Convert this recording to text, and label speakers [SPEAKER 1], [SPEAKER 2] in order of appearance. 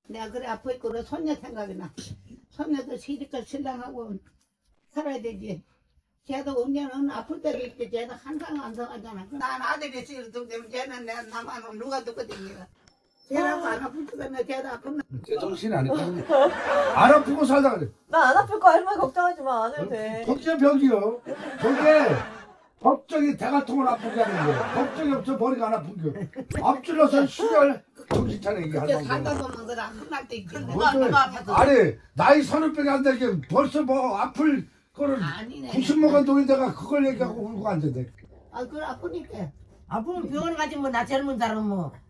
[SPEAKER 1] 내가 그래 아파 있고 그래 손녀 생각이 나. 손녀도 시집갈 신랑하고 살아야 되지. 걔도 언제는 아플 때도 있지. 쟤는 항상 안성하잖아. 난 아들이 있어도 되면 쟤는 내 나만 누가 듣고 댕기가. 쟤라고 안 아플 때는 쟤도 아프면.
[SPEAKER 2] 정신이 아니거든요. 안 아프고 살다 그래.
[SPEAKER 3] 나 안 아플 거 할머니 걱정하지 마. 안 해도 돼.
[SPEAKER 2] 걱정 병이요. 저게 걱정이 대가통을 아프게 하는 거예요. 걱정이 없어 머리가 안 아픈 거. 앞질러서 시절 정신 차려 이게
[SPEAKER 1] 그렇게
[SPEAKER 2] 할망구.
[SPEAKER 1] 살다 보면 그래 아픈 때 있지.
[SPEAKER 2] 누가 아니 나이 30병이 안 되게 벌써 뭐 아플 거를
[SPEAKER 1] 아니네.
[SPEAKER 2] 90먹은 노인네가 그걸 얘기하고 울고 앉았네.
[SPEAKER 1] 아 그래 아프니까.
[SPEAKER 4] 아프면 병원 가지 뭐 나 젊은 사람 뭐